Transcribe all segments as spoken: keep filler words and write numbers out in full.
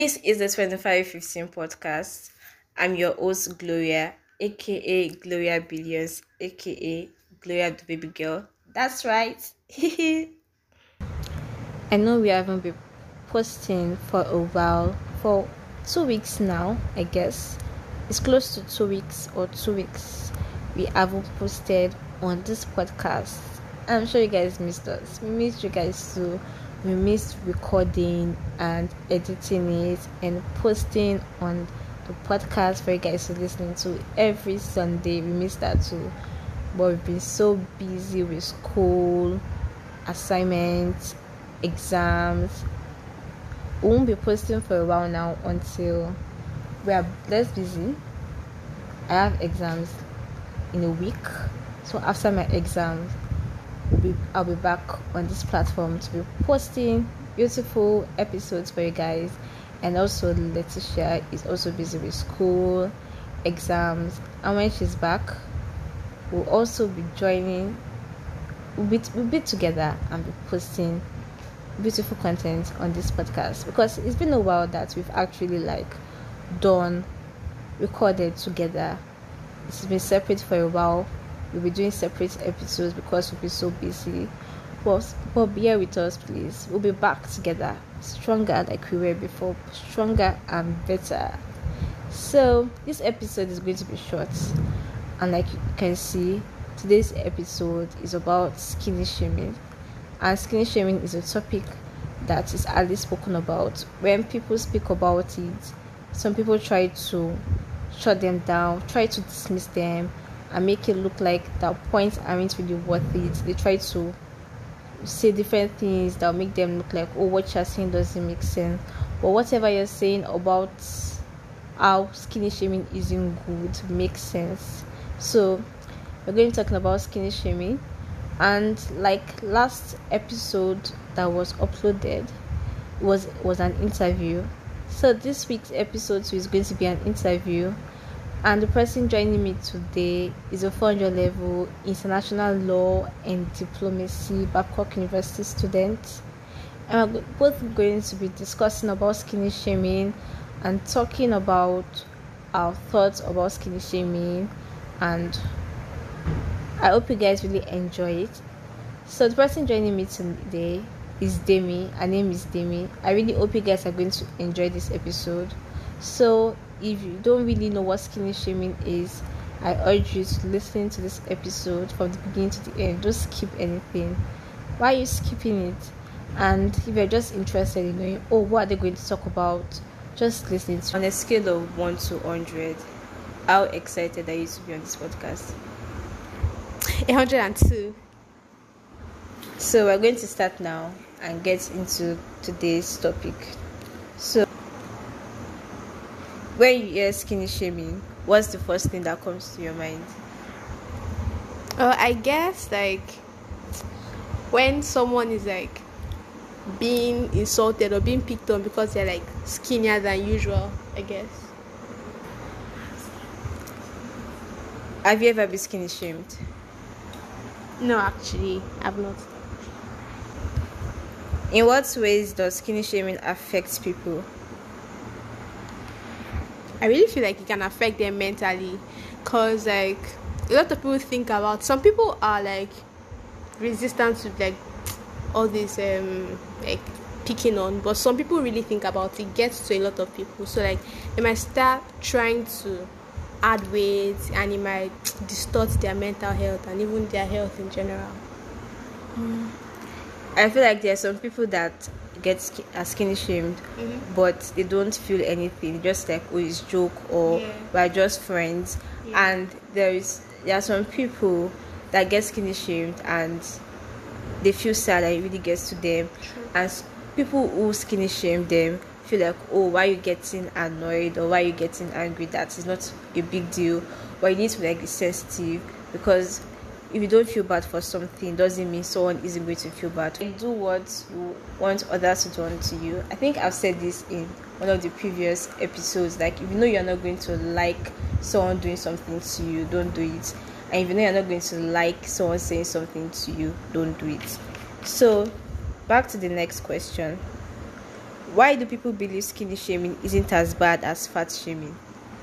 This is the twenty-five fifteen podcast. I'm your host, Gloria, aka Gloria Billions, aka Gloria the Baby Girl. That's right. I know we haven't been posting for a while, for two weeks now, I guess. It's close to two weeks or two weeks. We haven't posted on this podcast. I'm sure you guys missed us. We missed you guys too. We missed recording and editing it and posting on the podcast for you guys to listen to every Sunday. We missed that too. But we've been so busy with school, assignments, exams. We won't be posting for a while now until we are less busy. I have exams in a week. So after my exams, we'll be, I'll be back on this platform to be posting beautiful episodes for you guys. And also Letitia is also busy with school, exams. And when she's back, we'll also be joining. We'll be, we'll be together and be posting beautiful content on this podcast, because it's been a while that we've actually like done recorded together. It's been separate for a while. We'll be doing separate episodes because we'll be so busy. But, but bear with us, please. We'll be back together, stronger like we were before, stronger and better. So this episode is going to be short, and like you can see, today's episode is about skinny shaming. And skinny shaming is a topic that is hardly spoken about. When people speak about it, some people try to shut them down, try to dismiss them, and make it look like the points aren't really worth it. They try to say different things that will make them look like, oh, what you're saying doesn't make sense. But whatever you're saying about how skinny shaming isn't good makes sense. So we're going to be talking about skinny shaming. And like last episode that was uploaded was was an interview. So this week's episode is going to be an interview, and the person joining me today is a four hundred level international law and diplomacy Babcock University student. And we're both going to be discussing about skinny shaming and talking about our thoughts about skinny shaming, and I hope you guys really enjoy it. So the person joining me today is Demi. Her name is Demi. I really hope you guys are going to enjoy this episode. So if you don't really know what skinny shaming is, I urge you to listen to this episode from the beginning to the end. Don't skip anything. Why are you skipping it? And if you're just interested in knowing, oh, what are they going to talk about, just listen to. On a scale of one to one hundred, how excited are you to be on this podcast? one hundred two. So we're going to start now and get into today's topic. So when you hear skinny shaming, what's the first thing that comes to your mind? Uh, I guess like when someone is like being insulted or being picked on because they're like skinnier than usual, I guess. Have you ever been skinny shamed? No, actually, I've not. In what ways does skinny shaming affect people? I really feel like it can affect them mentally, cause like a lot of people think about. Some people are like resistant to like all this um like picking on, but some people really think about it. Gets to a lot of people, so like they might start trying to add weight, and it might distort their mental health and even their health in general. Mm. I feel like there are some people that get sk- are skinny shamed, mm-hmm. but they don't feel anything, just like, oh, it's joke, or yeah. we're just friends. Yeah. And there is there are some people that get skinny shamed and they feel sad that it really gets to them. True. And people who skinny shame them feel like, oh, why are you getting annoyed, or why are you getting angry? That is not a big deal. But you need to like be sensitive, because if you don't feel bad for something, doesn't mean someone isn't going to feel bad. You do what you want others to do unto you. I think I've said this in one of the previous episodes. Like, if you know you're not going to like someone doing something to you, don't do it. And if you know you're not going to like someone saying something to you, don't do it. So back to the next question. Why do people believe skinny shaming isn't as bad as fat shaming?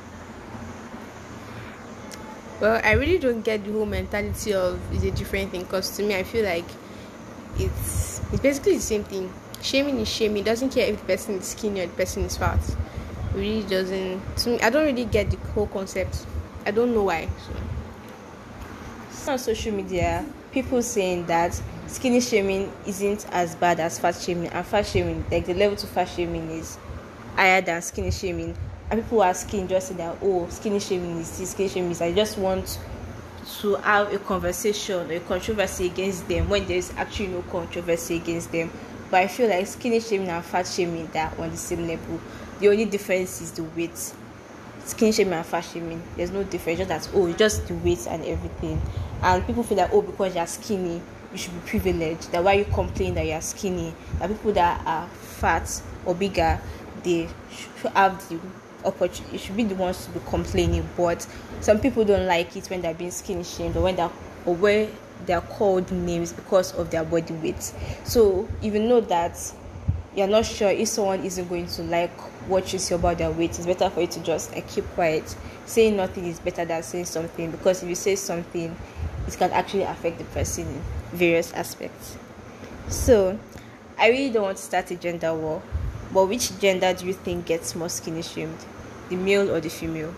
Well, I really don't get the whole mentality of it's a different thing, because to me, I feel like it's it's basically the same thing. Shaming is shaming. It doesn't care if the person is skinny or the person is fat. It really doesn't. To me, I don't really get the whole concept. I don't know why. So. On social media, people saying that skinny shaming isn't as bad as fat shaming, and fat shaming, like the level to fat shaming, is higher than skinny shaming. And people are skinny just say that, oh, skinny shaming is this, skinny shaming is. I just want to have a conversation or a controversy against them when there's actually no controversy against them. But I feel like skinny shaming and fat shaming, they're on the same level. The only difference is the weight. Skinny shaming and fat shaming, there's no difference. Just that, oh, it's just the weight and everything. And people feel that, oh, because you're skinny, you should be privileged. That why you complain that you're skinny. That people that are fat or bigger, they should have the opportunity. You should be the ones to be complaining. But some people don't like it when they're being skinny shamed, or when they're or where they're called names because of their body weight. So if you know that you're not sure if someone isn't going to like what you say about their weight, it's better for you to just like, keep quiet. Saying nothing is better than saying something, because if you say something, it can actually affect the person in various aspects. So I really don't want to start a gender war, but which gender do you think gets more skinny shamed, the male or the female?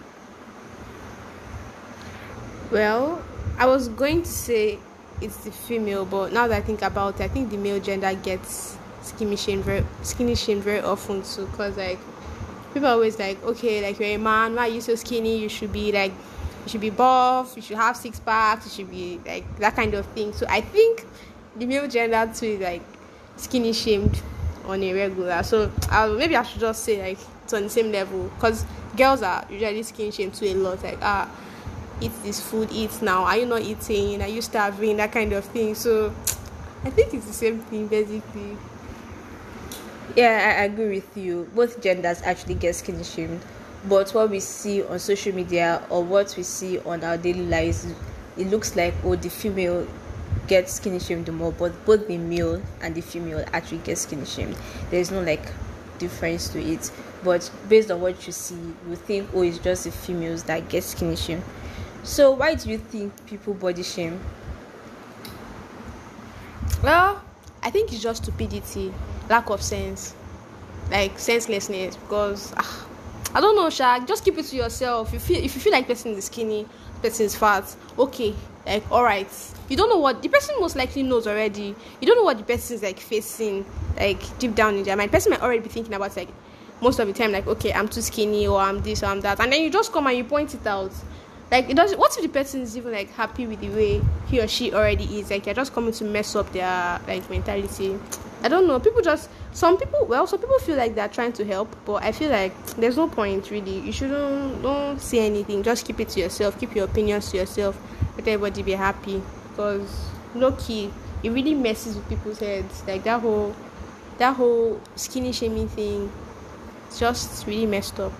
Well, I was going to say it's the female, but now that I think about it, I think the male gender gets skinny shamed very skinny shamed very often too, because like people are always like, okay, like, you're a man, why are you so skinny? You should be like, you should be buff, you should have six packs, you should be like that kind of thing. So I think the male gender too is like skinny shamed on a regular. So I'll, maybe I should just say like it's on the same level, because girls are usually skinny shamed too a lot. Like, ah, eat this food, eat now. Are you not eating? Are you starving? That kind of thing. So I think it's the same thing basically. Yeah, I agree with you. Both genders actually get skinny shamed, but what we see on social media or what we see on our daily lives, it looks like, oh, the female gets skinny shamed more, but both the male and the female actually get skinny shamed. There's no like difference to it, but based on what you see, you think, oh, it's just the females that get skinny shamed. So why do you think people body shame? Well, I think it's just stupidity, lack of sense, like senselessness. Because ah, I don't know, Sha. Just keep it to yourself. You feel if you feel like person is skinny, person is fat. Okay, like all right. You don't know what the person most likely knows already. You don't know what the person is like facing, like deep down in their mind. The person might already be thinking about like most of the time, like, okay, I'm too skinny, or I'm this, or I'm that, and then you just come and you point it out. Like, it doesn't. What if the person is even like happy with the way he or she already is? Like, you're just coming to mess up their like mentality. I don't know. People just some people. Well, some people feel like they're trying to help, but I feel like there's no point really. You shouldn't don't say anything. Just keep it to yourself. Keep your opinions to yourself. Let everybody be happy. Because low key, it really messes with people's heads. Like that whole that whole skinny shaming thing. It's just really messed up.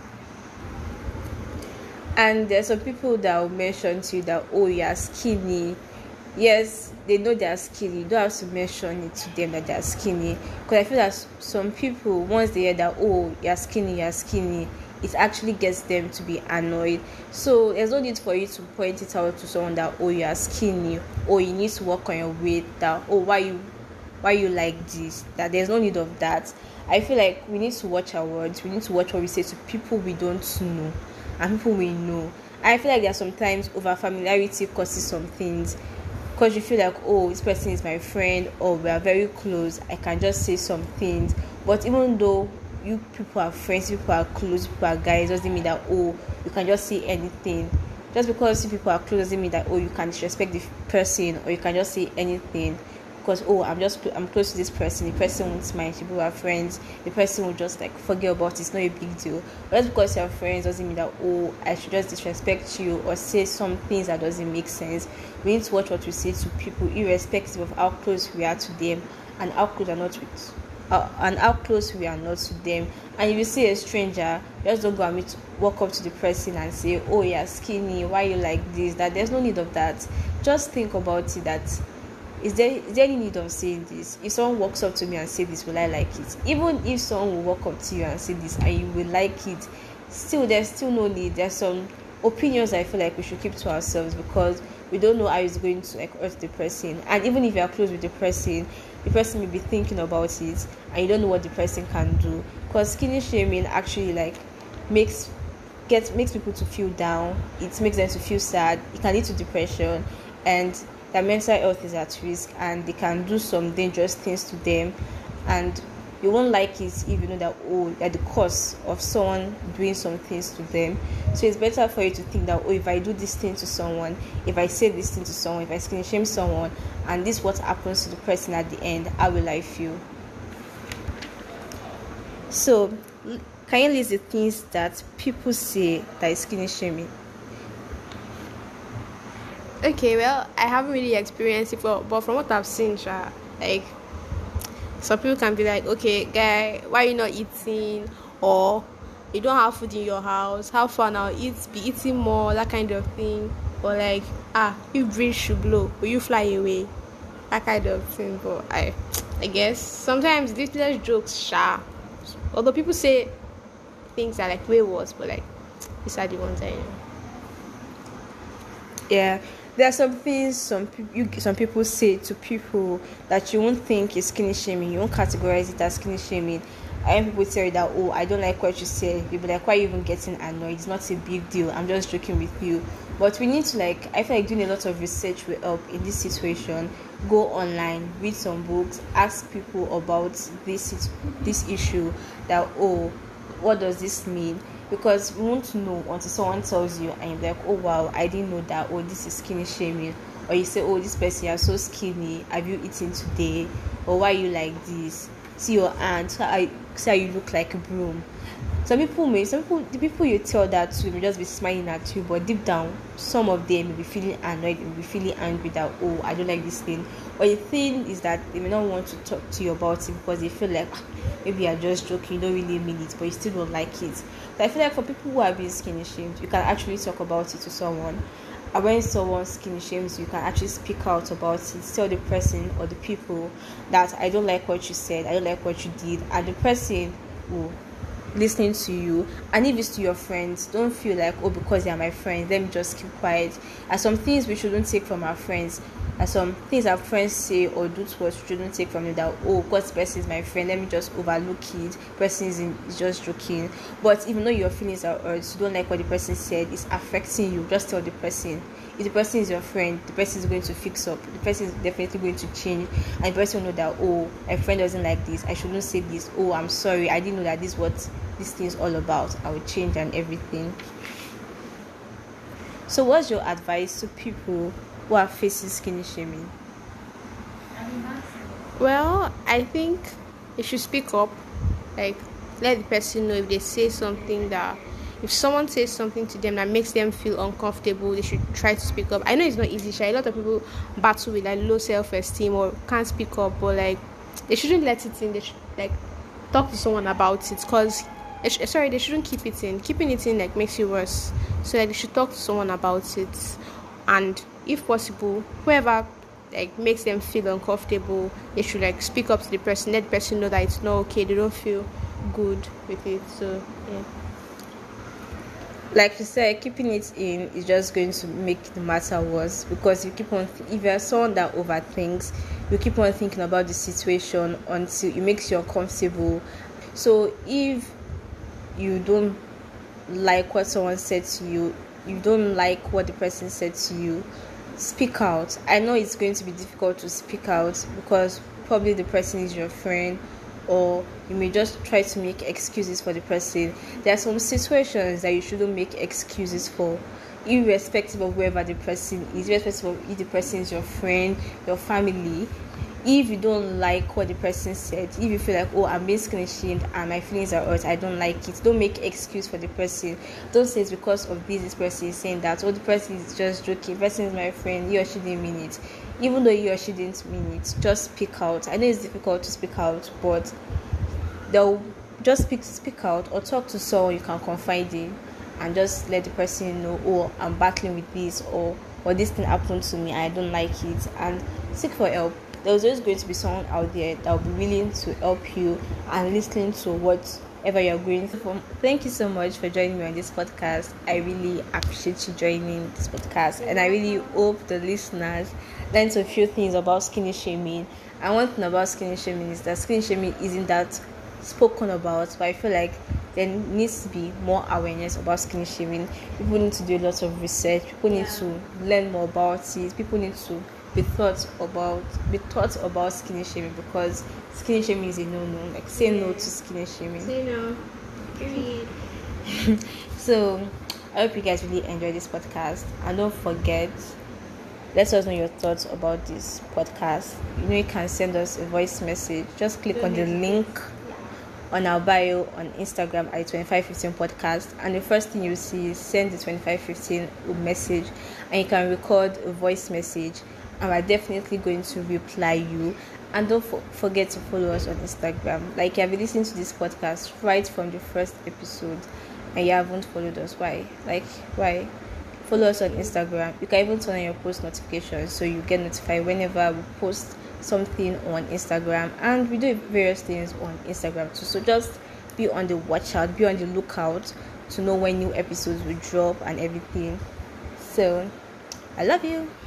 And there's some people that will mention to you that, oh, you're skinny. Yes, they know they're skinny. You don't have to mention it to them that they're skinny. Because I feel that some people, once they hear that, oh, you're skinny, you're skinny, it actually gets them to be annoyed. So there's no need for you to point it out to someone that, oh, you're skinny, or you need to work on your weight, that, oh, why you why you like this, that there's no need of that. I feel like we need to watch our words. We need to watch what we say to people we don't know and people we know. I feel like there are sometimes over familiarity causes some things, because you feel like, oh, this person is my friend, or we are very close, I can just say some things. But even though you people are friends, people are close, people are guys, doesn't mean that, oh, you can just say anything. Just because you people are close doesn't mean that, oh, you can disrespect the person, or you can just say anything. Because, oh, I'm just I'm close to this person, the person won't mind, people are friends, the person will just like forget about it, it's not a big deal. But just because you're friends doesn't mean that, oh, I should just disrespect you or say some things that doesn't make sense. We need to watch what we say to people, irrespective of how close we are to them and how close are not with uh, and how close we are not to them. And if you see a stranger, just don't go and meet, walk up to the person and say, oh, you're skinny, why you like this, that. There's no need of that. Just think about it, that is there is there any need of saying this? If someone walks up to me and say this, will I like it? Even if someone will walk up to you and say this and you will like it, still there's still no need. There's some opinions I feel like we should keep to ourselves, because we don't know how it's going to like hurt the person. And even if you are close with the person, the person may be thinking about it and you don't know what the person can do. Because skinny shaming actually like makes get makes people to feel down. It makes them to feel sad. It can lead to depression, and their mental health is at risk, and they can do some dangerous things to them. And you won't like it if you know that, oh, at the cost of someone doing some things to them. So it's better for you to think that, oh, if I do this thing to someone, if I say this thing to someone, if I skin shame someone, and this what happens to the person at the end, how will I feel? So can you list the things that people say that is skinny shaming? Okay, well, I haven't really experienced it, but, but from what I've seen, Sha, like, some people can be like, okay, guy, why are you not eating? Or you don't have food in your house. How far now? Eat, be eating more, that kind of thing. Or like, ah, if breeze should blow, will you fly away? That kind of thing. But I, I guess sometimes these little jokes, Sha. Although people say things are like way worse, but like, these are the ones I know. Yeah. There are some things some people you, some people say to people that you won't think is skinny shaming. You won't categorize it as skinny shaming. And people tell you that, oh, I don't like what you say. You'll be like, why are you even getting annoyed? It's not a big deal. I'm just joking with you. But we need to like, I feel like doing a lot of research will help in this situation. Go online, read some books, ask people about this this issue. That, oh, what does this mean? Because we won't know until someone tells you and you're like, oh wow, I didn't know that. Oh, this is skinny shaming. Or you say, oh, this person, you're so skinny, have you eaten today? Or why are you like this? See your aunt, see how you look like a broom. Some people may some people the people you tell that to may just be smiling at you, but deep down some of them may be feeling annoyed, may be feeling angry that, oh, I don't like this thing. Or the thing is that they may not want to talk to you about it because they feel like, ah, maybe you're just joking, you don't really mean it, but you still don't like it. So I feel like for people who are being skinny shamed, you can actually talk about it to someone. And when someone skinny shames you, you can actually speak out about it, tell the person or the people that, I don't like what you said, I don't like what you did, and the person will listening to you. And if it's to your friends, don't feel like, oh, because they are my friends, let me just keep quiet. And some things we shouldn't take from our friends, and some things our friends say or do to us, we shouldn't take from them that, oh, because this person is my friend, let me just overlook it, person is, in, is just joking. But even though your feelings are hurt, you don't like what the person said, it's affecting you, just tell the person. If the person is your friend, the person is going to fix up, the person is definitely going to change, and the person will know that, oh, my friend doesn't like this, I shouldn't say this, oh, I'm sorry, I didn't know that this is what this thing is all about, I will change and everything. So what's your advice to people who are facing skinny shaming? Well, I think you should speak up. Like, let the person know if they say something that, if someone says something to them that makes them feel uncomfortable, they should try to speak up. I know it's not easy, sure. A lot of people battle with like low self-esteem or can't speak up, but like they shouldn't let it in. They should like talk to someone about it, because sh- sorry, they shouldn't keep it in. Keeping it in like makes you worse. So like they should talk to someone about it, and if possible, whoever like makes them feel uncomfortable, they should like speak up to the person, let the person know that it's not okay, they don't feel good with it. So yeah. Like you said, keeping it in is just going to make the matter worse, because you keep on th- if you're someone that overthinks, you keep on thinking about the situation until it makes you uncomfortable. So if you don't like what someone said to you, you don't like what the person said to you, speak out. I know it's going to be difficult to speak out because probably the person is your friend, or you may just try to make excuses for the person. There are some situations that you shouldn't make excuses for, irrespective of whoever the person is, irrespective of if the person is your friend, your family. If you don't like what the person said, if you feel like, oh, I'm basically ashamed and my feelings are hurt, I don't like it, don't make excuse for the person. Don't say it's because of this, this person is saying that, or the person is just joking, the person is my friend, he or she didn't mean it. Even though he or she didn't mean it, just speak out. I know it's difficult to speak out, but they'll just speak speak out or talk to someone you can confide in, and just let the person know, oh, I'm battling with this, or or this thing happened to me, I don't like it. And seek for help. There's always going to be someone out there that will be willing to help you and listening to whatever you're going through. Thank you so much for joining me on this podcast. I really appreciate you joining this podcast, and I really hope the listeners learn a few things about skinny shaming. And one thing about skinny shaming is that skinny shaming isn't that spoken about, but I feel like there needs to be more awareness about skinny shaming. People need to do a lot of research. People need yeah. to learn more about it. People need to be thought about be taught about skinny shaming, because skinny shaming is a no-no. Like, say yeah. no to skinny shaming. Say no. Period. So I hope you guys really enjoy this podcast, and don't forget, let us know your thoughts about this podcast. You know, you can send us a voice message. Just click on the link on our bio on Instagram at twenty-five fifteen podcast, and the first thing you see is send the twenty-five fifteen message, and you can record a voice message, and we're definitely going to reply you. And don't for- forget to follow us on Instagram. Like, you've been listening to this podcast right from the first episode and you haven't followed us. Why? Like, why? Follow us on Instagram. You can even turn on your post notifications so you get notified whenever we post something on Instagram, and we do various things on Instagram too. So just be on the watch out, be on the lookout to know when new episodes will drop and everything. So I love you.